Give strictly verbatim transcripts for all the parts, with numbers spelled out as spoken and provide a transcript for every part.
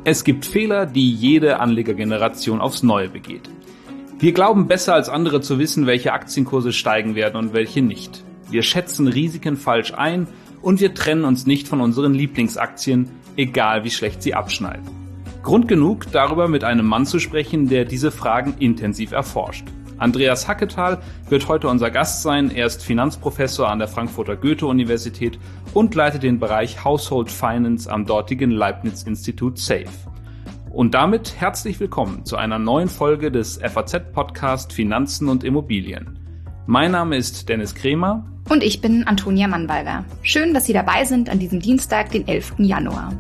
Es gibt Fehler, die jede Anlegergeneration aufs Neue begeht. Wir glauben besser als andere zu wissen, welche Aktienkurse steigen werden und welche nicht. Wir schätzen Risiken falsch ein und wir trennen uns nicht von unseren Lieblingsaktien, egal wie schlecht sie abschneiden. Grund genug, darüber mit einem Mann zu sprechen, der diese Fragen intensiv erforscht. Andreas Hacketal wird heute unser Gast sein. Er ist Finanzprofessor an der Frankfurter Goethe-Universität und leitet den Bereich Household Finance am dortigen Leibniz-Institut SAFE. Und damit herzlich willkommen zu einer neuen Folge des F A Z-Podcast Finanzen und Immobilien. Mein Name ist Dennis Kremer. Und ich bin Antonia Mannweiler. Schön, dass Sie dabei sind an diesem Dienstag, den elften Januar.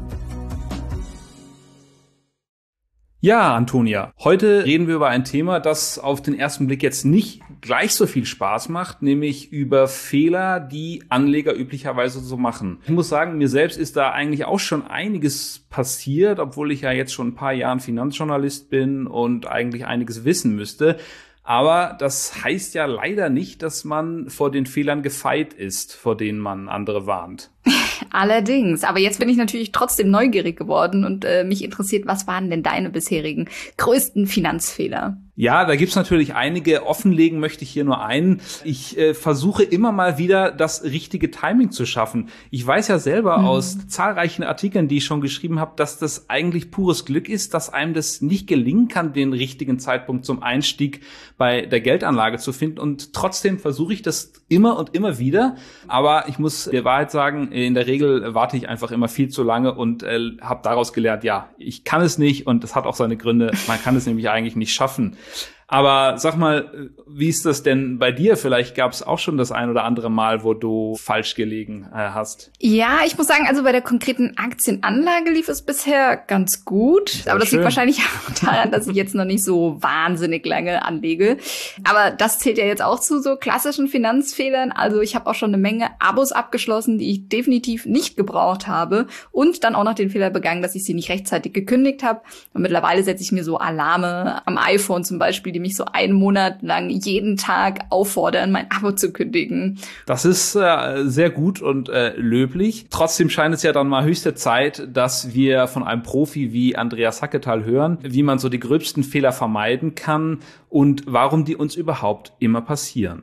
Ja, Antonia, heute reden wir über ein Thema, das auf den ersten Blick jetzt nicht gleich so viel Spaß macht, nämlich über Fehler, die Anleger üblicherweise so machen. Ich muss sagen, mir selbst ist da eigentlich auch schon einiges passiert, obwohl ich ja jetzt schon ein paar Jahre Finanzjournalist bin und eigentlich einiges wissen müsste. Aber das heißt ja leider nicht, dass man vor den Fehlern gefeit ist, vor denen man andere warnt. Allerdings. Aber jetzt bin ich natürlich trotzdem neugierig geworden und äh, mich interessiert, was waren denn deine bisherigen größten Finanzfehler? Ja, da gibt's natürlich einige. Offenlegen möchte ich hier nur einen. Ich äh, versuche immer mal wieder, das richtige Timing zu schaffen. Ich weiß ja selber mhm. aus zahlreichen Artikeln, die ich schon geschrieben habe, dass das eigentlich pures Glück ist, dass einem das nicht gelingen kann, den richtigen Zeitpunkt zum Einstieg bei der Geldanlage zu finden. Und trotzdem versuche ich das immer und immer wieder. Aber ich muss der Wahrheit sagen, in der Regel warte ich einfach immer viel zu lange und äh, habe daraus gelernt, ja, ich kann es nicht und das hat auch seine Gründe. Man kann es nämlich eigentlich nicht schaffen. Aber sag mal, wie ist das denn bei dir? Vielleicht gab es auch schon das ein oder andere Mal, wo du falsch gelegen äh, hast. Ja, ich muss sagen, also bei der konkreten Aktienanlage lief es bisher ganz gut. Sehr Aber das schön. Liegt wahrscheinlich auch daran, dass ich jetzt noch nicht so wahnsinnig lange anlege. Aber das zählt ja jetzt auch zu so klassischen Finanzfehlern. Also ich habe auch schon eine Menge Abos abgeschlossen, die ich definitiv nicht gebraucht habe. Und dann auch noch den Fehler begangen, dass ich sie nicht rechtzeitig gekündigt habe. Und mittlerweile setze ich mir so Alarme am iPhone zum Beispiel, die mich so einen Monat lang jeden Tag auffordern, mein Abo zu kündigen. Das ist äh, sehr gut und äh, löblich. Trotzdem scheint es ja dann mal höchste Zeit, dass wir von einem Profi wie Andreas Hacketal hören, wie man so die gröbsten Fehler vermeiden kann und warum die uns überhaupt immer passieren.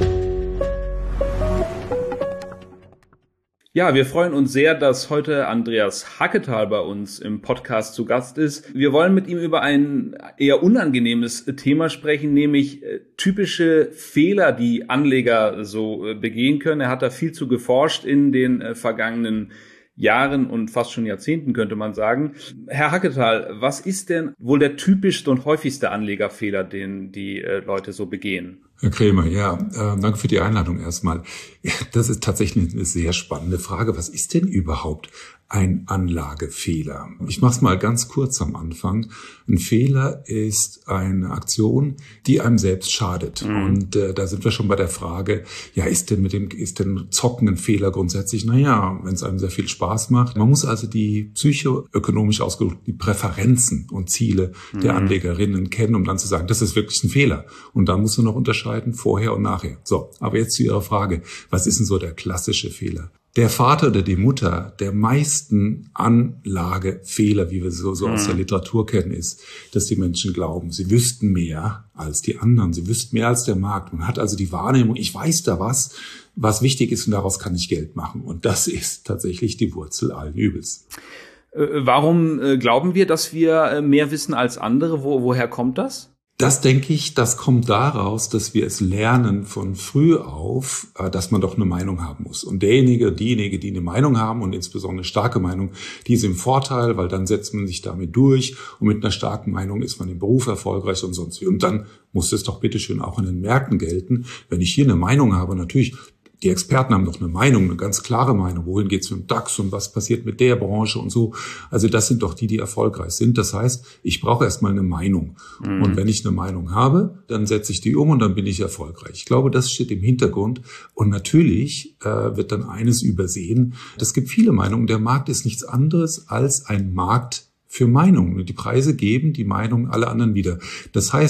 Ja, wir freuen uns sehr, dass heute Andreas Hacketal bei uns im Podcast zu Gast ist. Wir wollen mit ihm über ein eher unangenehmes Thema sprechen, nämlich typische Fehler, die Anleger so begehen können. Er hat da viel zu geforscht in den vergangenen Jahren und fast schon Jahrzehnten, könnte man sagen. Herr Hacketal, was ist denn wohl der typischste und häufigste Anlegerfehler, den die äh, Leute so begehen? Herr Kremer, ja, äh, danke für die Einladung erstmal. Ja, das ist tatsächlich eine sehr spannende Frage. Was ist denn überhaupt ein Anlagefehler? Ich mache es mal ganz kurz am Anfang. Ein Fehler ist eine Aktion, die einem selbst schadet. Mhm. Und äh, da sind wir schon bei der Frage, ja, ist denn mit dem, ist denn Zocken ein Fehler grundsätzlich? Naja, wenn es einem sehr viel Spaß macht. Man muss also die psychoökonomisch ausgedrückt, die Präferenzen und Ziele mhm. der Anlegerinnen kennen, um dann zu sagen, das ist wirklich ein Fehler. Und da muss man noch unterscheiden, vorher und nachher. So, aber jetzt zu Ihrer Frage, was ist denn so der klassische Fehler? Der Vater oder die Mutter der meisten Anlagefehler, wie wir so, so aus der Literatur kennen, ist, dass die Menschen glauben, sie wüssten mehr als die anderen, sie wüssten mehr als der Markt. Man hat also die Wahrnehmung, ich weiß da was, was wichtig ist und daraus kann ich Geld machen. Und das ist tatsächlich die Wurzel allen Übels. Warum äh, glauben wir, dass wir äh, mehr wissen als andere? Wo, woher kommt das? Das denke ich, das kommt daraus, dass wir es lernen von früh auf, dass man doch eine Meinung haben muss. Und derjenige, diejenige, die eine Meinung haben und insbesondere eine starke Meinung, die ist im Vorteil, weil dann setzt man sich damit durch und mit einer starken Meinung ist man im Beruf erfolgreich und sonst wie. Und dann muss es doch bitteschön auch in den Märkten gelten. Wenn ich hier eine Meinung habe, natürlich, die Experten haben doch eine Meinung, eine ganz klare Meinung. Wohin geht's mit dem DAX und was passiert mit der Branche und so. Also das sind doch die, die erfolgreich sind. Das heißt, ich brauche erstmal eine Meinung. Mhm. Und wenn ich eine Meinung habe, dann setze ich die um und dann bin ich erfolgreich. Ich glaube, das steht im Hintergrund. Und natürlich äh, wird dann eines übersehen. Es gibt viele Meinungen. Der Markt ist nichts anderes als ein Markt für Meinungen. Und die Preise geben die Meinungen aller anderen wieder. Das heißt,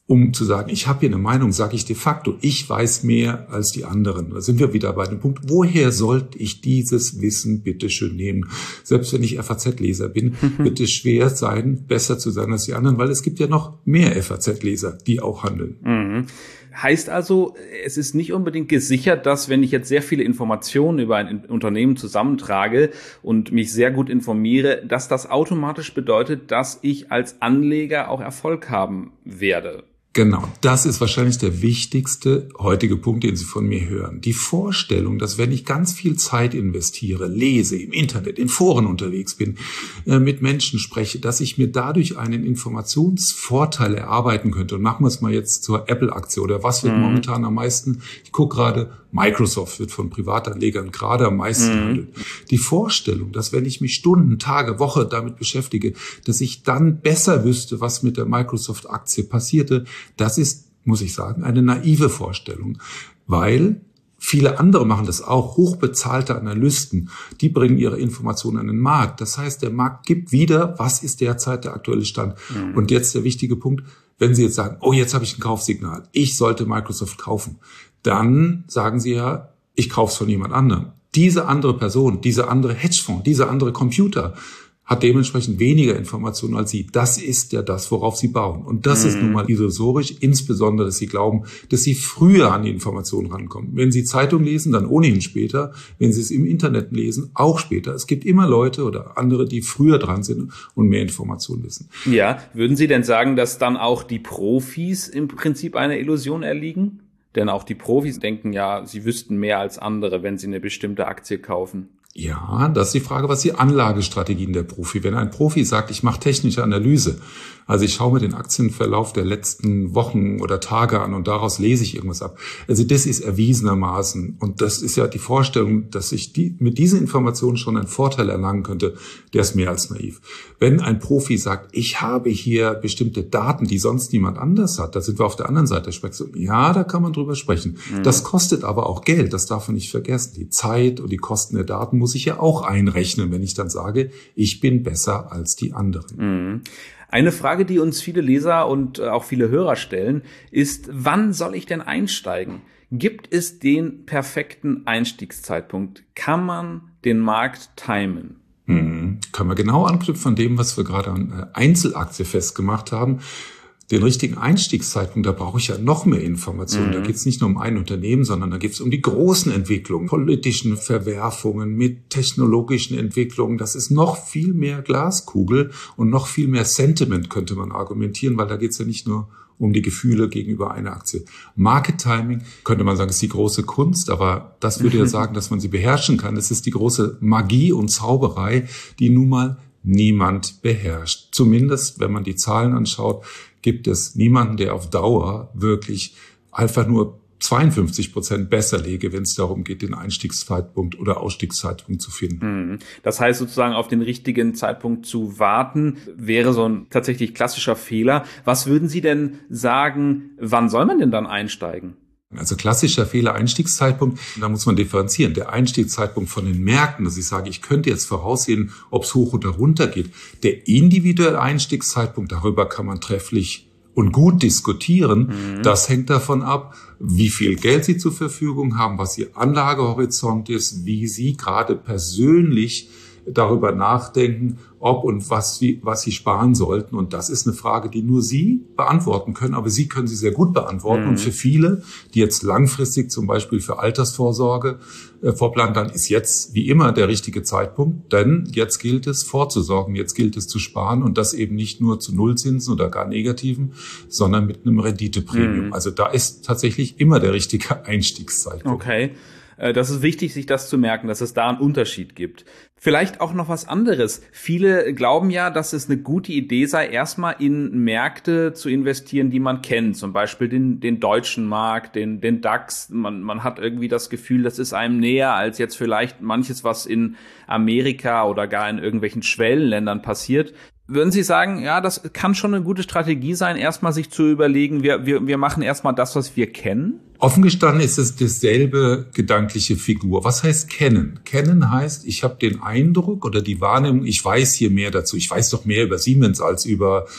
Um zu sagen, ich habe hier eine Meinung, sage ich de facto, ich weiß mehr als die anderen. Da sind wir wieder bei dem Punkt, woher sollte ich dieses Wissen bitte schön nehmen? Selbst wenn ich F A Z-Leser bin, wird es schwer sein, besser zu sein als die anderen, weil es gibt ja noch mehr F A Z-Leser, die auch handeln. Mhm. Heißt also, es ist nicht unbedingt gesichert, dass wenn ich jetzt sehr viele Informationen über ein Unternehmen zusammentrage und mich sehr gut informiere, dass das automatisch bedeutet, dass ich als Anleger auch Erfolg haben werde. Genau, das ist wahrscheinlich der wichtigste heutige Punkt, den Sie von mir hören. Die Vorstellung, dass wenn ich ganz viel Zeit investiere, lese, im Internet, in Foren unterwegs bin, äh, mit Menschen spreche, dass ich mir dadurch einen Informationsvorteil erarbeiten könnte. Und machen wir es mal jetzt zur Apple-Aktie oder was wird mhm. momentan am meisten? Ich gucke gerade, Microsoft wird von Privatanlegern gerade am meisten mhm. handelt. Die Vorstellung, dass wenn ich mich Stunden, Tage, Woche damit beschäftige, dass ich dann besser wüsste, was mit der Microsoft-Aktie passierte, das ist, muss ich sagen, eine naive Vorstellung, weil viele andere machen das auch, hochbezahlte Analysten, die bringen ihre Informationen an den Markt. Das heißt, der Markt gibt wieder, was ist derzeit der aktuelle Stand. Mhm. Und jetzt der wichtige Punkt, wenn Sie jetzt sagen, oh, jetzt habe ich ein Kaufsignal, ich sollte Microsoft kaufen, dann sagen Sie ja, ich kaufe es von jemand anderem. Diese andere Person, diese andere Hedgefonds, dieser andere Computer hat dementsprechend weniger Informationen als Sie. Das ist ja das, worauf Sie bauen. Und das mhm. ist nun mal illusorisch, insbesondere, dass Sie glauben, dass Sie früher an die Informationen rankommen. Wenn Sie Zeitung lesen, dann ohnehin später. Wenn Sie es im Internet lesen, auch später. Es gibt immer Leute oder andere, die früher dran sind und mehr Informationen wissen. Ja, würden Sie denn sagen, dass dann auch die Profis im Prinzip einer Illusion erliegen? Denn auch die Profis denken ja, sie wüssten mehr als andere, wenn sie eine bestimmte Aktie kaufen. Ja, das ist die Frage, was die Anlagestrategien der Profi. Wenn ein Profi sagt, ich mache technische Analyse, also ich schaue mir den Aktienverlauf der letzten Wochen oder Tage an und daraus lese ich irgendwas ab. Also das ist erwiesenermaßen und das ist ja die Vorstellung, dass ich die, mit dieser Information schon einen Vorteil erlangen könnte, der ist mehr als naiv. Wenn ein Profi sagt, ich habe hier bestimmte Daten, die sonst niemand anders hat, da sind wir auf der anderen Seite des Spektrums. Ja, da kann man drüber sprechen. Mhm. Das kostet aber auch Geld, das darf man nicht vergessen. Die Zeit und die Kosten der Daten muss ich ja auch einrechnen, wenn ich dann sage, ich bin besser als die anderen. Mhm. Eine Frage, die uns viele Leser und auch viele Hörer stellen, ist, wann soll ich denn einsteigen? Gibt es den perfekten Einstiegszeitpunkt? Kann man den Markt timen? Mhm. Können wir genau anknüpfen an dem, was wir gerade an Einzelaktie festgemacht haben. Den richtigen Einstiegszeitpunkt, da brauche ich ja noch mehr Informationen. Mhm. Da geht es nicht nur um ein Unternehmen, sondern da geht es um die großen Entwicklungen, politischen Verwerfungen mit technologischen Entwicklungen. Das ist noch viel mehr Glaskugel und noch viel mehr Sentiment, könnte man argumentieren, weil da geht es ja nicht nur um die Gefühle gegenüber einer Aktie. Market Timing, könnte man sagen, ist die große Kunst, aber das würde ja sagen, dass man sie beherrschen kann. Es ist die große Magie und Zauberei, die nun mal niemand beherrscht. Zumindest, wenn man die Zahlen anschaut, gibt es niemanden, der auf Dauer wirklich einfach nur zweiundfünfzig Prozent besser lege, wenn es darum geht, den Einstiegszeitpunkt oder Ausstiegszeitpunkt zu finden. Das heißt sozusagen, auf den richtigen Zeitpunkt zu warten, wäre so ein tatsächlich klassischer Fehler. Was würden Sie denn sagen, wann soll man denn dann einsteigen? Also klassischer Fehler, Einstiegszeitpunkt, da muss man differenzieren. Der Einstiegszeitpunkt von den Märkten, dass ich sage, ich könnte jetzt voraussehen, ob es hoch oder runter geht. Der individuelle Einstiegszeitpunkt, darüber kann man trefflich und gut diskutieren. Mhm. Das hängt davon ab, wie viel Geld Sie zur Verfügung haben, was Ihr Anlagehorizont ist, wie Sie gerade persönlich darüber nachdenken, ob und was, wie, was Sie sparen sollten. Und das ist eine Frage, die nur Sie beantworten können, aber Sie können sie sehr gut beantworten. Mhm. Und für viele, die jetzt langfristig zum Beispiel für Altersvorsorge äh, vorplanen, dann ist jetzt wie immer der richtige Zeitpunkt, denn jetzt gilt es vorzusorgen, jetzt gilt es zu sparen und das eben nicht nur zu Nullzinsen oder gar negativen, sondern mit einem Renditepremium. Mhm. Also da ist tatsächlich immer der richtige Einstiegszeitpunkt. Okay. Das ist wichtig, sich das zu merken, dass es da einen Unterschied gibt. Vielleicht auch noch was anderes. Viele glauben ja, dass es eine gute Idee sei, erstmal in Märkte zu investieren, die man kennt. Zum Beispiel den, den deutschen Markt, den, den DAX. Man, man hat irgendwie das Gefühl, das ist einem näher als jetzt vielleicht manches, was in Amerika oder gar in irgendwelchen Schwellenländern passiert. Würden Sie sagen, ja, das kann schon eine gute Strategie sein, erstmal sich zu überlegen, wir, wir, wir machen erstmal das, was wir kennen? Offen gestanden ist es dasselbe gedankliche Figur. Was heißt kennen? Kennen heißt, ich habe den Eindruck oder die Wahrnehmung, ich weiß hier mehr dazu. Ich weiß doch mehr über Siemens als über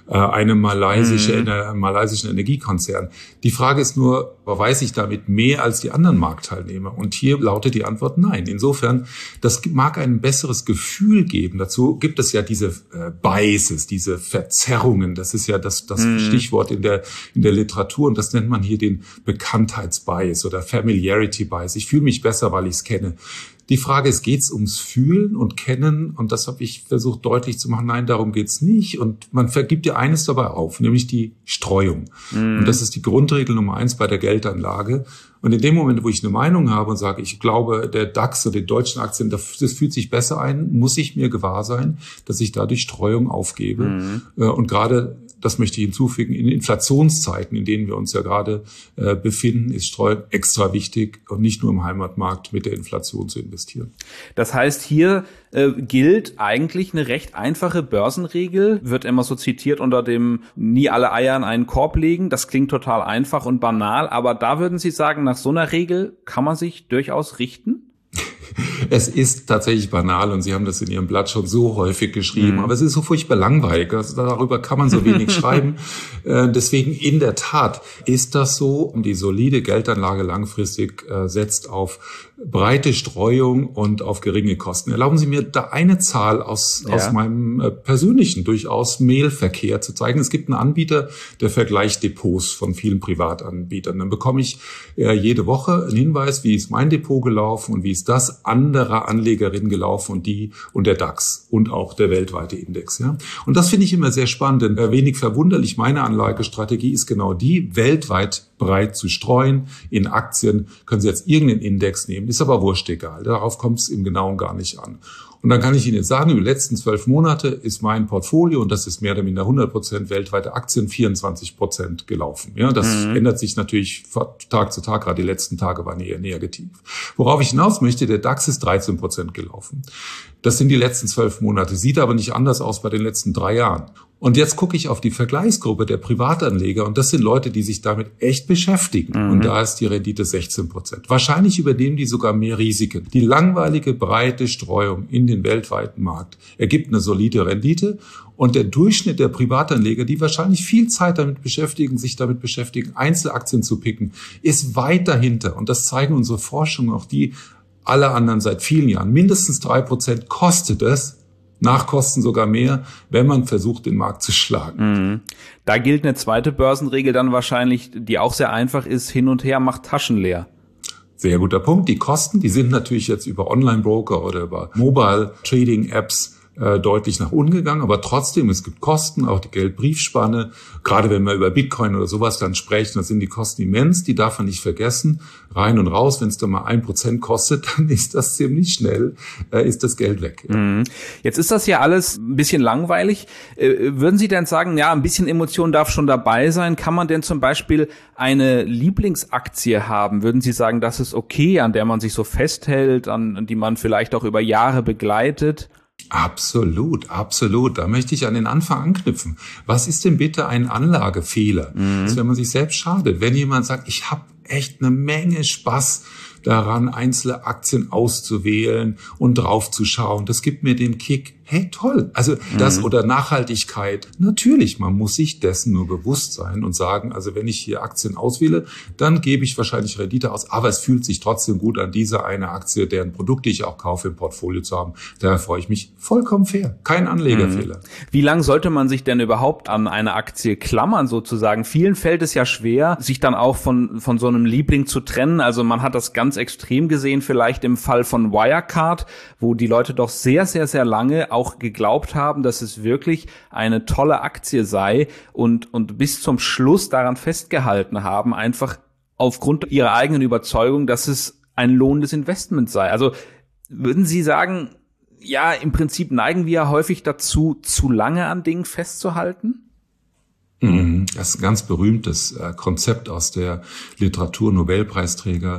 einem malaysische, mhm. einer malaysischen Energiekonzern. Die Frage ist nur, weiß ich damit mehr als die anderen Marktteilnehmer? Und hier lautet die Antwort nein. Insofern, das mag ein besseres Gefühl geben. Dazu gibt es ja diese äh, Biases, diese Verzerrungen. Das ist ja das, das mhm. Stichwort in der, in der Literatur. Und das nennt man hier den Bekanntheitsbias oder Familiarity Bias. Ich fühle mich besser, weil ich es kenne. Die Frage ist, geht's ums Fühlen und Kennen? Und das habe ich versucht deutlich zu machen. Nein, darum geht's nicht. Und man vergibt ja eines dabei auf, nämlich die Streuung. Mhm. Und das ist die Grundregel Nummer eins bei der Geldanlage. Und in dem Moment, wo ich eine Meinung habe und sage, ich glaube, der DAX oder die deutschen Aktien, das fühlt sich besser ein, muss ich mir gewahr sein, dass ich dadurch Streuung aufgebe. Mhm. Und gerade, das möchte ich hinzufügen, in Inflationszeiten, in denen wir uns ja gerade äh, befinden, ist Streuung extra wichtig und nicht nur im Heimatmarkt mit der Inflation zu investieren. Das heißt, hier äh, gilt eigentlich eine recht einfache Börsenregel, wird immer so zitiert unter dem nie alle Eier in einen Korb legen. Das klingt total einfach und banal, aber da würden Sie sagen, nach so einer Regel kann man sich durchaus richten? Es ist tatsächlich banal und Sie haben das in Ihrem Blatt schon so häufig geschrieben, mhm. aber es ist so furchtbar langweilig. Also darüber kann man so wenig schreiben. Äh, deswegen in der Tat ist das so. Die solide Geldanlage langfristig äh, setzt auf breite Streuung und auf geringe Kosten. Erlauben Sie mir da eine Zahl aus, ja. aus meinem äh, persönlichen, durchaus Mailverkehr zu zeigen. Es gibt einen Anbieter, der vergleicht Depots von vielen Privatanbietern. Dann bekomme ich äh, jede Woche einen Hinweis, wie ist mein Depot gelaufen und wie ist das anderer Anlegerinnen gelaufen und die und der DAX und auch der weltweite Index. Ja? Und das finde ich immer sehr spannend, denn äh, wenig verwunderlich, meine Anlagestrategie ist genau die, weltweit breit zu streuen. In Aktien können Sie jetzt irgendeinen Index nehmen, ist aber wurscht egal. Darauf kommt es im Genauen gar nicht an. Und dann kann ich Ihnen jetzt sagen, über die letzten zwölf Monate ist mein Portfolio, und das ist mehr oder minder hundert Prozent weltweite Aktien, vierundzwanzig Prozent gelaufen. Ja, das mhm. ändert sich natürlich von Tag zu Tag, gerade die letzten Tage waren eher negativ. Worauf ich hinaus möchte, der DAX ist dreizehn Prozent gelaufen. Das sind die letzten zwölf Monate, sieht aber nicht anders aus bei den letzten drei Jahren. Und jetzt gucke ich auf die Vergleichsgruppe der Privatanleger und das sind Leute, die sich damit echt beschäftigen. Mhm. Und da ist die Rendite sechzehn Prozent. Wahrscheinlich übernehmen die sogar mehr Risiken. Die langweilige, breite Streuung in den weltweiten Markt ergibt eine solide Rendite. Und der Durchschnitt der Privatanleger, die wahrscheinlich viel Zeit damit beschäftigen, sich damit beschäftigen, Einzelaktien zu picken, ist weit dahinter. Und das zeigen unsere Forschungen, auch die alle anderen seit vielen Jahren. Mindestens drei Prozent kostet es, nach Kosten sogar mehr, wenn man versucht, den Markt zu schlagen. Mhm. Da gilt eine zweite Börsenregel dann wahrscheinlich, die auch sehr einfach ist, hin und her macht Taschen leer. Sehr guter Punkt. Die Kosten, die sind natürlich jetzt über Online-Broker oder über Mobile-Trading-Apps äh, deutlich nach unten gegangen, aber trotzdem, es gibt Kosten, auch die Geldbriefspanne. Gerade wenn wir über Bitcoin oder sowas dann sprechen, dann sind die Kosten immens, die darf man nicht vergessen. Rein und raus, wenn es dann mal ein Prozent kostet, dann ist das ziemlich schnell, äh, ist das Geld weg. Ja. Mhm. Jetzt ist das ja alles ein bisschen langweilig. Äh, würden Sie denn sagen, ja, ein bisschen Emotion darf schon dabei sein? Kann man denn zum Beispiel eine Lieblingsaktie haben? Würden Sie sagen, das ist okay, an der man sich so festhält, an, an die man vielleicht auch über Jahre begleitet? Absolut, absolut. Da möchte ich an den Anfang anknüpfen. Was ist denn bitte ein Anlagefehler? Mhm. Das ist, wenn man sich selbst schadet. Wenn jemand sagt, ich habe echt eine Menge Spaß daran, einzelne Aktien auszuwählen und draufzuschauen. Das gibt mir den Kick. Hey, toll. Also das mhm. oder Nachhaltigkeit. Natürlich, man muss sich dessen nur bewusst sein und sagen, also wenn ich hier Aktien auswähle, dann gebe ich wahrscheinlich Rendite aus. Aber es fühlt sich trotzdem gut an, diese eine Aktie, deren Produkt ich auch kaufe, im Portfolio zu haben. Daher freue ich mich vollkommen fair. Kein Anlegerfehler. Mhm. Wie lang sollte man sich denn überhaupt an eine Aktie klammern sozusagen? Vielen fällt es ja schwer, sich dann auch von, von so einem Liebling zu trennen. Also man hat das ganz extrem gesehen, vielleicht im Fall von Wirecard, wo die Leute doch sehr, sehr, sehr lange auch geglaubt haben, dass es wirklich eine tolle Aktie sei und, und bis zum Schluss daran festgehalten haben, einfach aufgrund ihrer eigenen Überzeugung, dass es ein lohnendes Investment sei. Also würden Sie sagen, ja, im Prinzip neigen wir ja häufig dazu, zu lange an Dingen festzuhalten? Das ist ein ganz berühmtes Konzept aus der Literatur, Nobelpreisträger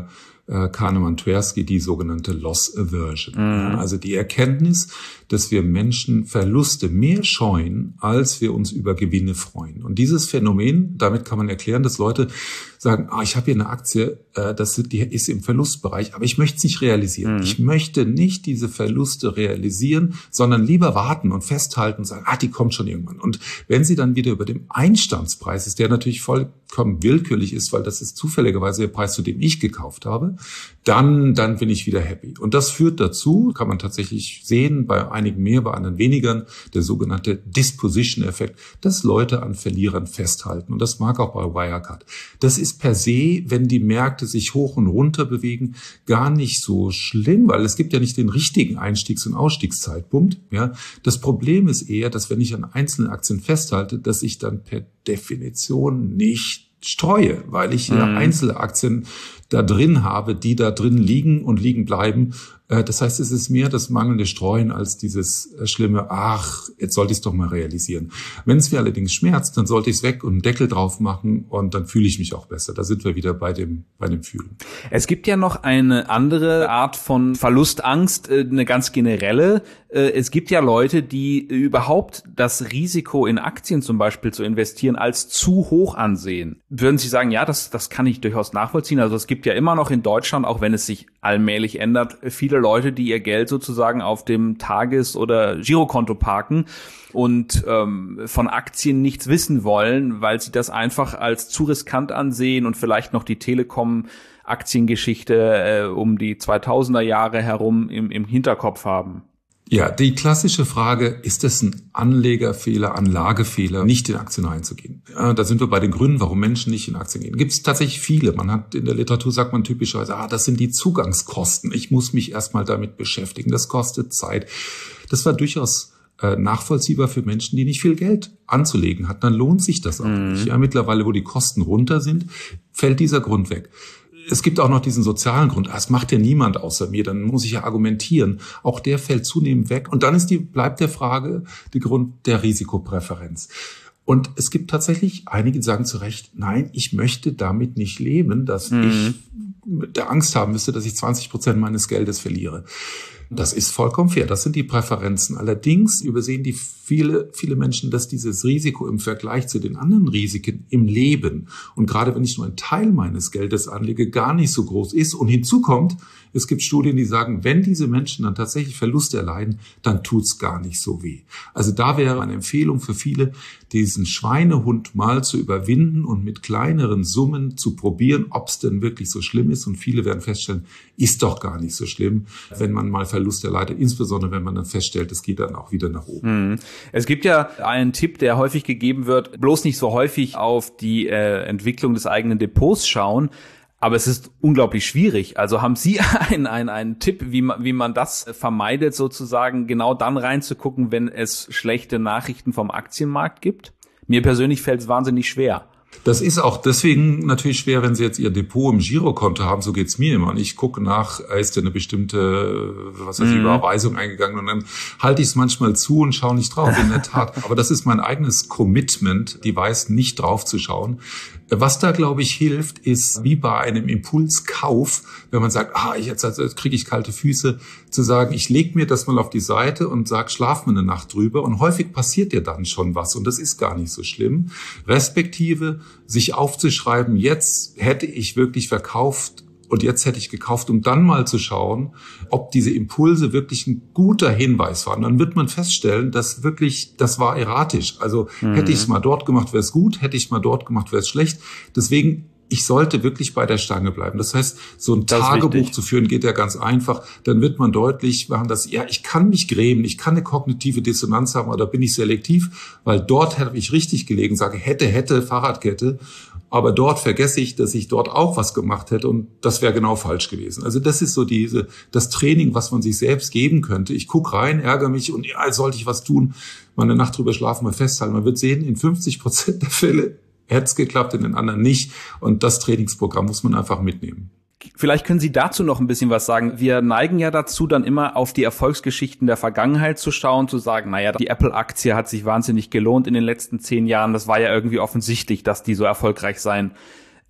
äh, Kahnemann-Tversky die sogenannte Loss Aversion. Mhm. Also die Erkenntnis, dass wir Menschen Verluste mehr scheuen, als wir uns über Gewinne freuen. Und dieses Phänomen, damit kann man erklären, dass Leute sagen, ah, ich habe hier eine Aktie, äh, das die ist im Verlustbereich, aber ich möchte es nicht realisieren. Mhm. Ich möchte nicht diese Verluste realisieren, sondern lieber warten und festhalten und sagen, ah, die kommt schon irgendwann. Und wenn sie dann wieder über dem Einstandspreis ist, der natürlich vollkommen willkürlich ist, weil das ist zufälligerweise der Preis, zu dem ich gekauft habe, dann, dann bin ich wieder happy. Und das führt dazu, kann man tatsächlich sehen, bei einigen mehr, bei anderen weniger, der sogenannte Disposition-Effekt, dass Leute an Verlierern festhalten. Und das mag auch bei Wirecard. Das ist per se, wenn die Märkte sich hoch und runter bewegen, gar nicht so schlimm, weil es gibt ja nicht den richtigen Einstiegs- und Ausstiegszeitpunkt. Ja, das Problem ist eher, dass wenn ich an einzelnen Aktien festhalte, dass ich dann per Definition nicht streue, weil ich ja mhm. Einzelaktien da drin habe, die da drin liegen und liegen bleiben. Das heißt, es ist mehr das mangelnde Streuen als dieses schlimme, ach, jetzt sollte ich es doch mal realisieren. Wenn es mir allerdings schmerzt, dann sollte ich es weg und einen Deckel drauf machen und dann fühle ich mich auch besser. Da sind wir wieder bei dem, bei dem Fühlen. Es gibt ja noch eine andere Art von Verlustangst, eine ganz generelle. Es gibt ja Leute, die überhaupt das Risiko in Aktien zum Beispiel zu investieren als zu hoch ansehen. Würden Sie sagen, ja, das, das kann ich durchaus nachvollziehen. Also es gibt ja immer noch in Deutschland, auch wenn es sich allmählich ändert, viele Leute, die ihr Geld sozusagen auf dem Tages- oder Girokonto parken und ähm, von Aktien nichts wissen wollen, weil sie das einfach als zu riskant ansehen und vielleicht noch die Telekom-Aktiengeschichte äh, um die zweitausender Jahre herum im, im Hinterkopf haben. Ja, die klassische Frage, ist es ein Anlegerfehler, Anlagefehler, nicht in Aktien reinzugehen? Ja, da sind wir bei den Gründen, warum Menschen nicht in Aktien gehen. Gibt es tatsächlich viele. Man hat in der Literatur, sagt man typischerweise, ah, das sind die Zugangskosten. Ich muss mich erstmal damit beschäftigen. Das kostet Zeit. Das war durchaus äh, nachvollziehbar für Menschen, die nicht viel Geld anzulegen hatten. Dann lohnt sich das auch mhm. nicht. Ja, mittlerweile, wo die Kosten runter sind, fällt dieser Grund weg. Es gibt auch noch diesen sozialen Grund. Das macht ja niemand außer mir. Dann muss ich ja argumentieren. Auch der fällt zunehmend weg. Und dann ist die, bleibt der Frage, der Grund der Risikopräferenz. Und es gibt tatsächlich einige, die sagen zu Recht, nein, ich möchte damit nicht leben, dass mhm. ich mit der Angst haben müsste, dass ich zwanzig Prozent meines Geldes verliere. Das ist vollkommen fair. Das sind die Präferenzen. Allerdings übersehen die viele, viele Menschen, dass dieses Risiko im Vergleich zu den anderen Risiken im Leben und gerade wenn ich nur einen Teil meines Geldes anlege, gar nicht so groß ist. Und hinzu kommt, es gibt Studien, die sagen, wenn diese Menschen dann tatsächlich Verluste erleiden, dann tut's gar nicht so weh. Also da wäre eine Empfehlung für viele, diesen Schweinehund mal zu überwinden und mit kleineren Summen zu probieren, ob es denn wirklich so schlimm ist. Und viele werden feststellen, ist doch gar nicht so schlimm, wenn man mal Verluste erleidet, insbesondere wenn man dann feststellt, es geht dann auch wieder nach oben. Es gibt ja einen Tipp, der häufig gegeben wird, bloß nicht so häufig auf die äh, Entwicklung des eigenen Depots schauen. Aber es ist unglaublich schwierig. Also haben Sie einen, einen, einen Tipp, wie man, wie man das vermeidet, sozusagen genau dann reinzugucken, wenn es schlechte Nachrichten vom Aktienmarkt gibt? Mir persönlich fällt es wahnsinnig schwer. Das ist auch deswegen natürlich schwer, wenn Sie jetzt Ihr Depot im Girokonto haben, so geht's mir immer. Und ich gucke nach, ist da eine bestimmte, was weiß ich, Überweisung eingegangen und dann halte ich es manchmal zu und schaue nicht drauf, in der Tat. Aber das ist mein eigenes Commitment, die weiß, nicht drauf zu schauen. Was da, glaube ich, hilft, ist wie bei einem Impulskauf, wenn man sagt, ah, jetzt, also, jetzt kriege ich kalte Füße, zu sagen, ich lege mir das mal auf die Seite und sage, schlaf mal eine Nacht drüber. Und häufig passiert dir dann schon was und das ist gar nicht so schlimm. Respektive sich aufzuschreiben, jetzt hätte ich wirklich verkauft und jetzt hätte ich gekauft, um dann mal zu schauen, ob diese Impulse wirklich ein guter Hinweis waren. Dann wird man feststellen, dass wirklich, das war erratisch. Also mhm. hätte ich es mal dort gemacht, wäre es gut, hätte ich es mal dort gemacht, wäre es schlecht. Deswegen, ich sollte wirklich bei der Stange bleiben. Das heißt, so ein das Tagebuch zu führen geht ja ganz einfach. Dann wird man deutlich machen, dass, ja, ich kann mich grämen, ich kann eine kognitive Dissonanz haben, aber da bin ich selektiv, weil dort habe ich richtig gelegen, sage, hätte, hätte, Fahrradkette. Aber dort vergesse ich, dass ich dort auch was gemacht hätte und das wäre genau falsch gewesen. Also das ist so diese das Training, was man sich selbst geben könnte. Ich gucke rein, ärgere mich und ja, sollte ich was tun, mal eine Nacht drüber schlafen, mal festhalten. Man wird sehen, in fünfzig Prozent der Fälle hätte es geklappt, in den anderen nicht. Und das Trainingsprogramm muss man einfach mitnehmen. Vielleicht können Sie dazu noch ein bisschen was sagen. Wir neigen ja dazu, dann immer auf die Erfolgsgeschichten der Vergangenheit zu schauen, zu sagen, naja, die Apple-Aktie hat sich wahnsinnig gelohnt in den letzten zehn Jahren. Das war ja irgendwie offensichtlich, dass die so erfolgreich sein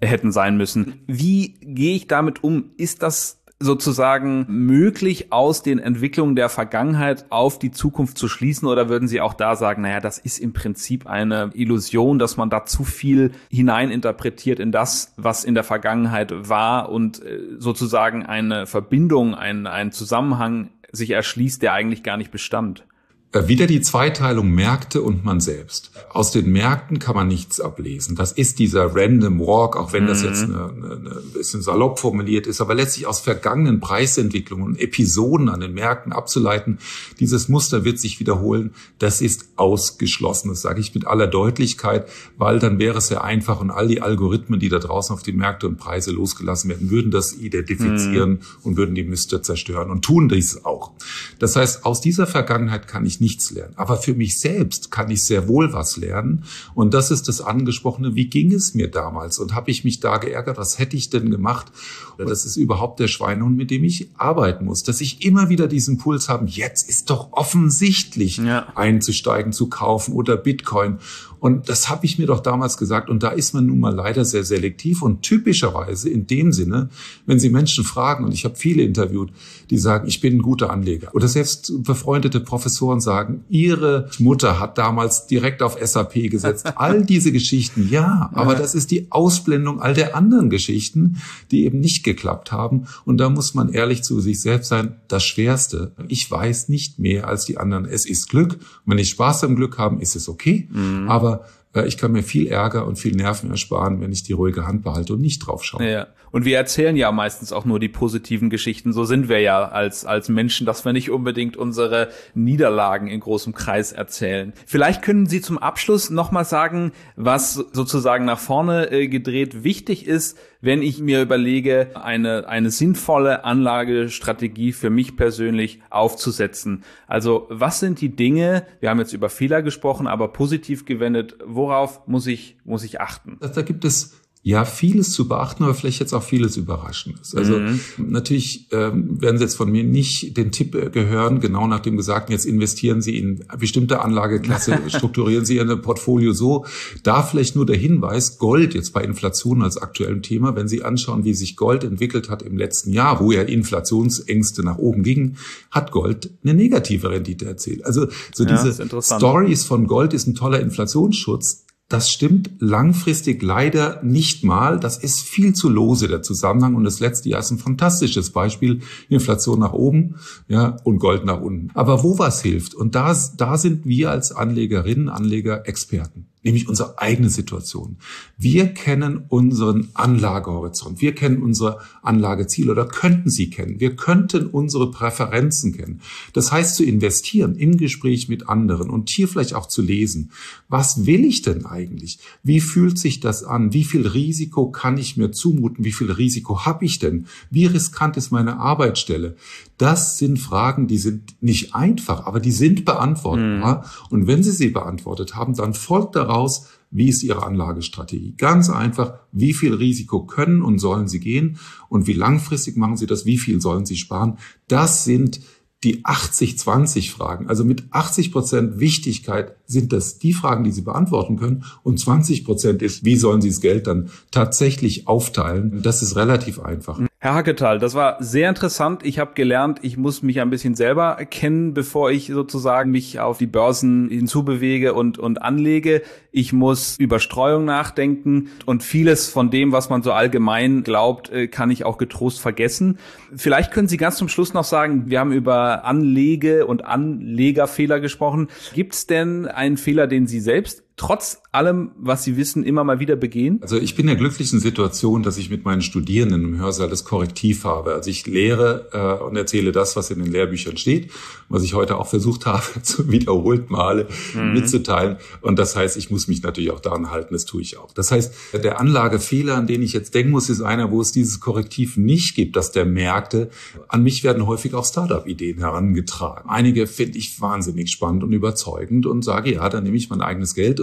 hätten sein müssen. Wie gehe ich damit um? Ist das sozusagen möglich, aus den Entwicklungen der Vergangenheit auf die Zukunft zu schließen, oder würden Sie auch da sagen, naja, das ist im Prinzip eine Illusion, dass man da zu viel hineininterpretiert in das, was in der Vergangenheit war und sozusagen eine Verbindung, ein, ein Zusammenhang sich erschließt, der eigentlich gar nicht bestand? Wieder die Zweiteilung Märkte und man selbst. Aus den Märkten kann man nichts ablesen. Das ist dieser Random Walk, auch wenn das jetzt eine, eine, eine bisschen salopp formuliert ist, aber letztlich aus vergangenen Preisentwicklungen und Episoden an den Märkten abzuleiten, dieses Muster wird sich wiederholen, das ist ausgeschlossen. Das sage ich mit aller Deutlichkeit, weil dann wäre es sehr einfach und all die Algorithmen, die da draußen auf die Märkte und Preise losgelassen werden, würden das identifizieren mhm. und würden die Muster zerstören und tun dies auch. Das heißt, aus dieser Vergangenheit kann ich nichts lernen. Aber für mich selbst kann ich sehr wohl was lernen. Und das ist das Angesprochene, wie ging es mir damals? Und habe ich mich da geärgert? Was hätte ich denn gemacht? Oder das ist überhaupt der Schweinehund, mit dem ich arbeiten muss. Dass ich immer wieder diesen Puls habe, jetzt ist doch offensichtlich ja. einzusteigen, zu kaufen oder Bitcoin. Und das habe ich mir doch damals gesagt. Und da ist man nun mal leider sehr selektiv. Und typischerweise in dem Sinne, wenn Sie Menschen fragen, und ich habe viele interviewt, die sagen, ich bin ein guter Anleger. Oder selbst befreundete Professoren sagen, ihre Mutter hat damals direkt auf S A P gesetzt. All diese Geschichten, ja, aber das ist die Ausblendung all der anderen Geschichten, die eben nicht geklappt haben. Und da muss man ehrlich zu sich selbst sein, das Schwerste. Ich weiß nicht mehr als die anderen. Es ist Glück. Und wenn ich Spaß am Glück habe, ist es okay. Mhm. Aber ich kann mir viel Ärger und viel Nerven ersparen, wenn ich die ruhige Hand behalte und nicht drauf schaue. Ja. Und wir erzählen ja meistens auch nur die positiven Geschichten. So sind wir ja als als Menschen, dass wir nicht unbedingt unsere Niederlagen in großem Kreis erzählen. Vielleicht können Sie zum Abschluss nochmal sagen, was sozusagen nach vorne äh, gedreht wichtig ist, wenn ich mir überlege, eine eine sinnvolle Anlagestrategie für mich persönlich aufzusetzen. Also was sind die Dinge, wir haben jetzt über Fehler gesprochen, aber positiv gewendet, worauf muss ich muss ich achten? Da gibt es ja vieles zu beachten, aber vielleicht jetzt auch vieles Überraschendes. Also mhm. natürlich ähm, werden Sie jetzt von mir nicht den Tipp äh, gehören, genau nach dem Gesagten, jetzt investieren Sie in bestimmte Anlageklasse, strukturieren Sie Ihr Portfolio so. Da vielleicht nur der Hinweis, Gold jetzt bei Inflation als aktuellem Thema, wenn Sie anschauen, wie sich Gold entwickelt hat im letzten Jahr, wo ja Inflationsängste nach oben gingen, hat Gold eine negative Rendite erzielt. Also so ja, diese Stories von Gold ist ein toller Inflationsschutz. Das stimmt langfristig leider nicht mal. Das ist viel zu lose, der Zusammenhang. Und das letzte Jahr ist ein fantastisches Beispiel. Inflation nach oben, ja, und Gold nach unten. Aber wo was hilft? Und da, da sind wir als Anlegerinnen, Anleger Experten. Nämlich unsere eigene Situation. Wir kennen unseren Anlagehorizont. Wir kennen unsere Anlageziele oder könnten sie kennen. Wir könnten unsere Präferenzen kennen. Das heißt, zu investieren im Gespräch mit anderen und hier vielleicht auch zu lesen. Was will ich denn eigentlich? Wie fühlt sich das an? Wie viel Risiko kann ich mir zumuten? Wie viel Risiko habe ich denn? Wie riskant ist meine Arbeitsstelle? Das sind Fragen, die sind nicht einfach, aber die sind beantwortbar. Mhm. Und wenn Sie sie beantwortet haben, dann folgt daraus, wie ist Ihre Anlagestrategie? Ganz einfach, wie viel Risiko können und sollen Sie gehen? Und wie langfristig machen Sie das? Wie viel sollen Sie sparen? Das sind die achtzig zwanzig Fragen. Also mit achtzig Prozent Wichtigkeit sind das die Fragen, die Sie beantworten können. Und zwanzig Prozent ist, wie sollen Sie das Geld dann tatsächlich aufteilen? Das ist relativ einfach. Herr Hacketal, das war sehr interessant. Ich habe gelernt, ich muss mich ein bisschen selber kennen, bevor ich sozusagen mich auf die Börsen hinzubewege und und anlege. Ich muss über Streuung nachdenken und vieles von dem, was man so allgemein glaubt, kann ich auch getrost vergessen. Vielleicht können Sie ganz zum Schluss noch sagen, wir haben über Anlege- und Anlegerfehler gesprochen. Gibt es denn einen Fehler, den Sie selbst trotz allem, was Sie wissen, immer mal wieder begehen? Also ich bin in der glücklichen Situation, dass ich mit meinen Studierenden im Hörsaal das Korrektiv habe. Also ich lehre äh, und erzähle das, was in den Lehrbüchern steht, was ich heute auch versucht habe, zu wiederholt Male mhm. mitzuteilen. Und das heißt, ich muss mich natürlich auch daran halten, das tue ich auch. Das heißt, der Anlagefehler, an den ich jetzt denken muss, ist einer, wo es dieses Korrektiv nicht gibt, dass der Märkte, an mich werden häufig auch Start-up-Ideen herangetragen. Einige finde ich wahnsinnig spannend und überzeugend und sage, ja, dann nehme ich mein eigenes Geld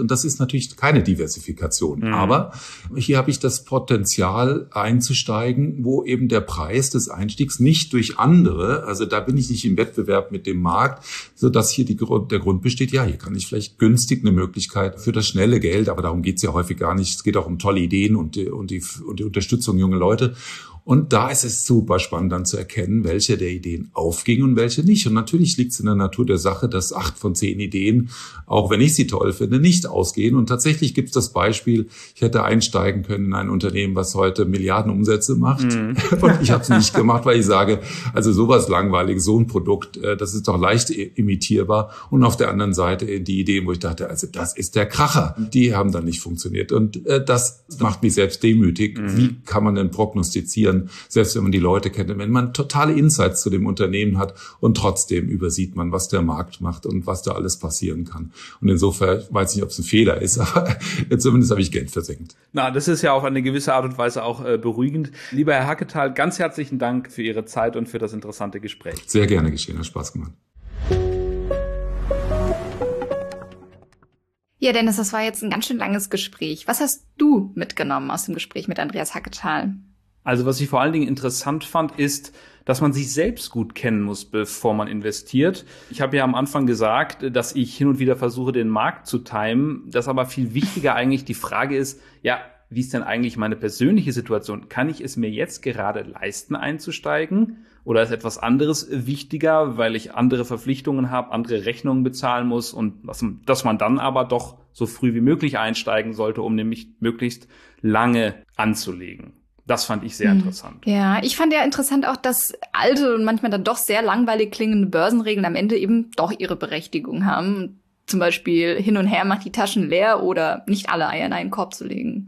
Und das ist natürlich keine Diversifikation. Mhm. Aber hier habe ich das Potenzial einzusteigen, wo eben der Preis des Einstiegs nicht durch andere, also da bin ich nicht im Wettbewerb mit dem Markt, sodass hier die, der Grund besteht, ja, hier kann ich vielleicht günstig eine Möglichkeit für das schnelle Geld, aber darum geht's ja häufig gar nicht. Es geht auch um tolle Ideen und die, und die, und die Unterstützung junger Leute. Und da ist es super spannend dann zu erkennen, welche der Ideen aufgingen und welche nicht. Und natürlich liegt es in der Natur der Sache, dass acht von zehn Ideen, auch wenn ich sie toll finde, nicht ausgehen. Und tatsächlich gibt es das Beispiel, ich hätte einsteigen können in ein Unternehmen, was heute Milliarden Umsätze macht. Mhm. Und ich habe es nicht gemacht, weil ich sage, also sowas Langweiliges, so ein Produkt, das ist doch leicht imitierbar. Und auf der anderen Seite die Ideen, wo ich dachte, also das ist der Kracher. Die haben dann nicht funktioniert. Und das macht mich selbst demütig. Mhm. Wie kann man denn prognostizieren, selbst wenn man die Leute kennt, wenn man totale Insights zu dem Unternehmen hat und trotzdem übersieht man, was der Markt macht und was da alles passieren kann. Und insofern weiß ich nicht, ob es ein Fehler ist, aber zumindest habe ich Geld versenkt. Na, das ist ja auf eine gewisse Art und Weise auch äh, beruhigend. Lieber Herr Hacketal, ganz herzlichen Dank für Ihre Zeit und für das interessante Gespräch. Sehr gerne geschehen, hat Spaß gemacht. Ja, Dennis, das war jetzt ein ganz schön langes Gespräch. Was hast du mitgenommen aus dem Gespräch mit Andreas Hacketal? Also was ich vor allen Dingen interessant fand, ist, dass man sich selbst gut kennen muss, bevor man investiert. Ich habe ja am Anfang gesagt, dass ich hin und wieder versuche, den Markt zu timen. Das aber viel wichtiger eigentlich die Frage ist, ja, wie ist denn eigentlich meine persönliche Situation? Kann ich es mir jetzt gerade leisten, einzusteigen? Oder ist etwas anderes wichtiger, weil ich andere Verpflichtungen habe, andere Rechnungen bezahlen muss und dass, dass man dann aber doch so früh wie möglich einsteigen sollte, um nämlich möglichst lange anzulegen? Das fand ich sehr hm. interessant. Ja, ich fand ja interessant auch, dass alte und manchmal dann doch sehr langweilig klingende Börsenregeln am Ende eben doch ihre Berechtigung haben. Zum Beispiel hin und her macht die Taschen leer oder nicht alle Eier in einen Korb zu legen.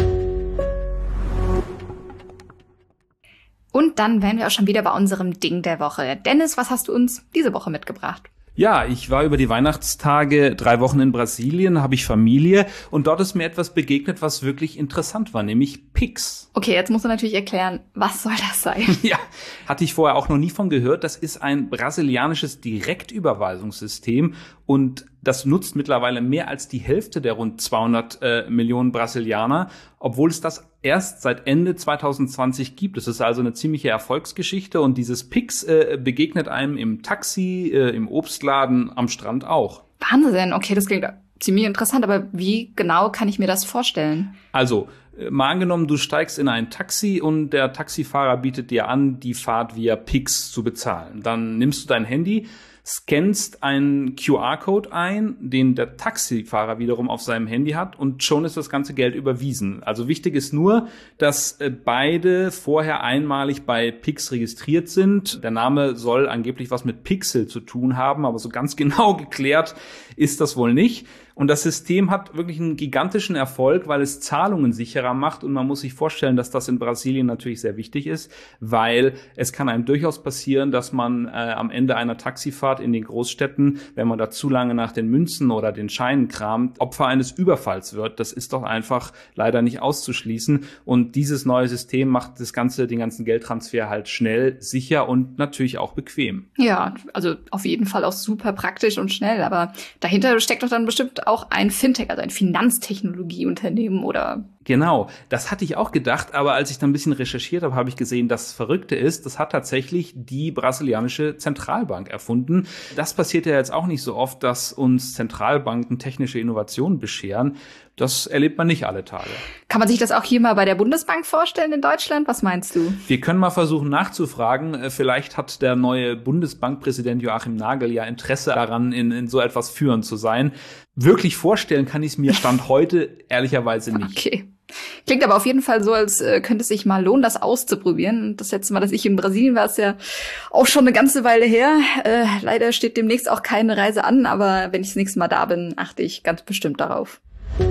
Und dann wären wir auch schon wieder bei unserem Ding der Woche. Dennis, was hast du uns diese Woche mitgebracht? Ja, ich war über die Weihnachtstage drei Wochen in Brasilien, habe ich Familie und dort ist mir etwas begegnet, was wirklich interessant war, nämlich Pix. Okay, jetzt musst du natürlich erklären, was soll das sein? Ja, hatte ich vorher auch noch nie von gehört. Das ist ein brasilianisches Direktüberweisungssystem und das nutzt mittlerweile mehr als die Hälfte der rund zweihundert äh, Millionen Brasilianer, obwohl es das erst seit Ende zwanzig zwanzig gibt. Es ist also eine ziemliche Erfolgsgeschichte und dieses Pix äh, begegnet einem im Taxi, äh, im Obstladen, am Strand auch. Wahnsinn, okay, das klingt ziemlich interessant, aber wie genau kann ich mir das vorstellen? Also, mal angenommen, du steigst in ein Taxi und der Taxifahrer bietet dir an, die Fahrt via Pix zu bezahlen. Dann nimmst du dein Handy, scannst einen Q R-Code ein, den der Taxifahrer wiederum auf seinem Handy hat und schon ist das ganze Geld überwiesen. Also wichtig ist nur, dass beide vorher einmalig bei Pix registriert sind. Der Name soll angeblich was mit Pixel zu tun haben, aber so ganz genau geklärt ist das wohl nicht. Und das System hat wirklich einen gigantischen Erfolg, weil es Zahlungen sicherer macht. Und man muss sich vorstellen, dass das in Brasilien natürlich sehr wichtig ist, weil es kann einem durchaus passieren, dass man äh, am Ende einer Taxifahrt in den Großstädten, wenn man da zu lange nach den Münzen oder den Scheinen kramt, Opfer eines Überfalls wird. Das ist doch einfach leider nicht auszuschließen. Und dieses neue System macht das ganze, den ganzen Geldtransfer halt schnell, sicher und natürlich auch bequem. Ja, also auf jeden Fall auch super praktisch und schnell. Aber dahinter steckt doch dann bestimmt auch ein Fintech, also ein Finanztechnologieunternehmen oder? Genau, das hatte ich auch gedacht, aber als ich dann ein bisschen recherchiert habe, habe ich gesehen, das Verrückte ist, das hat tatsächlich die brasilianische Zentralbank erfunden. Das passiert ja jetzt auch nicht so oft, dass uns Zentralbanken technische Innovationen bescheren. Das erlebt man nicht alle Tage. Kann man sich das auch hier mal bei der Bundesbank vorstellen in Deutschland? Was meinst du? Wir können mal versuchen nachzufragen. Vielleicht hat der neue Bundesbankpräsident Joachim Nagel ja Interesse daran, in, in so etwas führend zu sein. Wirklich vorstellen kann ich es mir Stand heute ehrlicherweise nicht. Okay. Klingt aber auf jeden Fall so, als äh, könnte es sich mal lohnen, das auszuprobieren. Das letzte Mal, dass ich in Brasilien war, ist ja auch schon eine ganze Weile her. Äh, leider steht demnächst auch keine Reise an, aber wenn ich das nächste Mal da bin, achte ich ganz bestimmt darauf.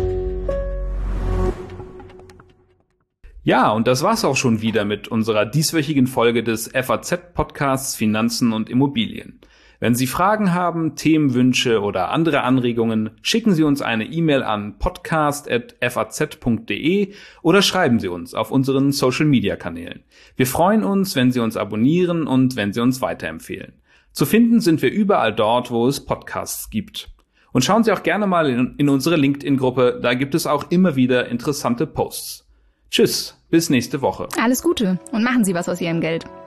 Ja, und das war's auch schon wieder mit unserer dieswöchigen Folge des F A Z-Podcasts Finanzen und Immobilien. Wenn Sie Fragen haben, Themenwünsche oder andere Anregungen, schicken Sie uns eine E-Mail an podcast at f a z punkt d e oder schreiben Sie uns auf unseren Social-Media-Kanälen. Wir freuen uns, wenn Sie uns abonnieren und wenn Sie uns weiterempfehlen. Zu finden sind wir überall dort, wo es Podcasts gibt. Und schauen Sie auch gerne mal in, in unsere LinkedIn-Gruppe, da gibt es auch immer wieder interessante Posts. Tschüss, bis nächste Woche. Alles Gute und machen Sie was aus Ihrem Geld.